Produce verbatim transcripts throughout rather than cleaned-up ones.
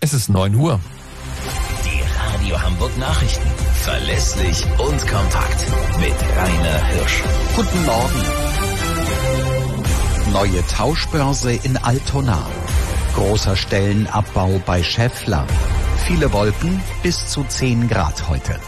Es ist neun Uhr. Die Radio Hamburg Nachrichten. Verlässlich und kompakt. Mit Rainer Hirsch. Guten Morgen. Neue Tauschbörse in Altona. Großer Stellenabbau bei Schaeffler. Viele Wolken, bis zu zehn Grad heute.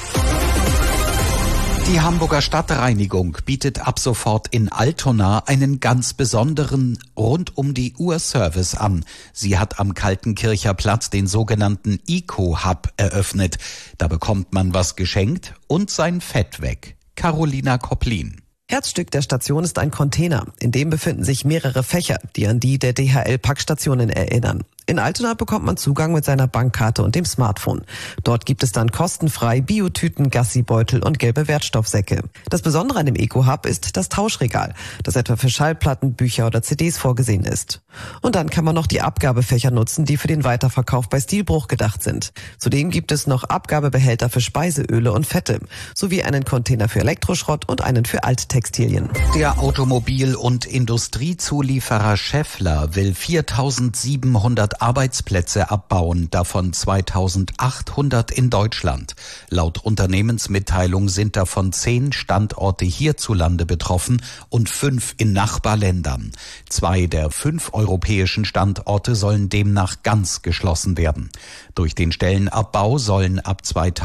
Die Hamburger Stadtreinigung bietet ab sofort in Altona einen ganz besonderen Rund-um-die-Uhr-Service an. Sie hat am Kaltenkircher Platz den sogenannten Eco-Hub eröffnet. Da bekommt man was geschenkt und sein Fett weg. Carolina Kopplin. Herzstück der Station ist ein Container. In dem befinden sich mehrere Fächer, die an die der D H L-Packstationen erinnern. In Altona bekommt man Zugang mit seiner Bankkarte und dem Smartphone. Dort gibt es dann kostenfrei Biotüten, Gassibeutel und gelbe Wertstoffsäcke. Das Besondere an dem Eco-Hub ist das Tauschregal, das etwa für Schallplatten, Bücher oder C Ds vorgesehen ist. Und dann kann man noch die Abgabefächer nutzen, die für den Weiterverkauf bei Stilbruch gedacht sind. Zudem gibt es noch Abgabebehälter für Speiseöle und Fette, sowie einen Container für Elektroschrott und einen für Alttextilien. Der Automobil- und Industriezulieferer Schaeffler will viertausendsiebenhundert Arbeitsplätze abbauen, davon zweitausendachthundert in Deutschland. Laut Unternehmensmitteilung sind davon zehn Standorte hierzulande betroffen und fünf in Nachbarländern. Zwei der fünf europäischen Standorte sollen demnach ganz geschlossen werden. Durch den Stellenabbau sollen ab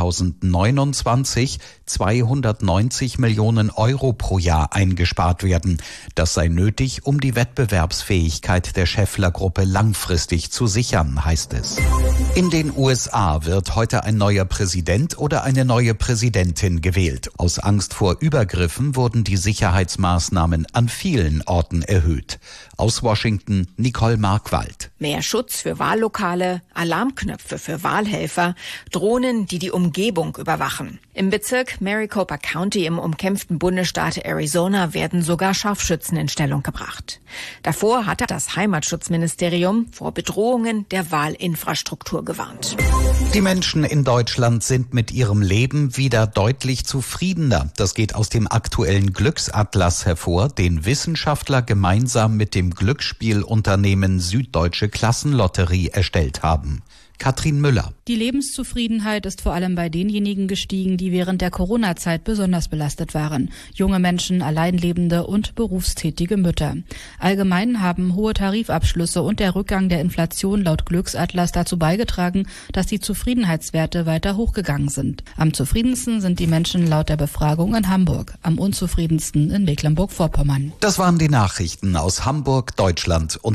zweitausendneunundzwanzig zweihundertneunzig Millionen Euro pro Jahr eingespart werden. Das sei nötig, um die Wettbewerbsfähigkeit der Schaeffler-Gruppe langfristig zu sichern, heißt es. In den U S A wird heute ein neuer Präsident oder eine neue Präsidentin gewählt. Aus Angst vor Übergriffen wurden die Sicherheitsmaßnahmen an vielen Orten erhöht. Aus Washington, Nicole Markwald. Mehr Schutz für Wahllokale, Alarmknöpfe für Wahlhelfer, Drohnen, die die Umgebung überwachen. Im Bezirk Maricopa County im umkämpften Bundesstaat Arizona werden sogar Scharfschützen in Stellung gebracht. Davor hatte das Heimatschutzministerium vor Bedrohungen der Wahlinfrastruktur gewarnt. Die Menschen in Deutschland sind mit ihrem Leben wieder deutlich zufriedener. Das geht aus dem aktuellen Glücksatlas hervor, den Wissenschaftler gemeinsam mit dem Glücksspielunternehmen Süddeutsche Klassenlotterie erstellt haben. Katrin Müller. Die Lebenszufriedenheit ist vor allem bei denjenigen gestiegen, die während der Corona-Zeit besonders belastet waren. Junge Menschen, Alleinlebende und berufstätige Mütter. Allgemein haben hohe Tarifabschlüsse und der Rückgang der Inflation laut Glücksatlas dazu beigetragen, dass die Zufriedenheitswerte weiter hochgegangen sind. Am zufriedensten sind die Menschen laut der Befragung in Hamburg, am unzufriedensten in Mecklenburg-Vorpommern. Das waren die Nachrichten aus Hamburg, Deutschland und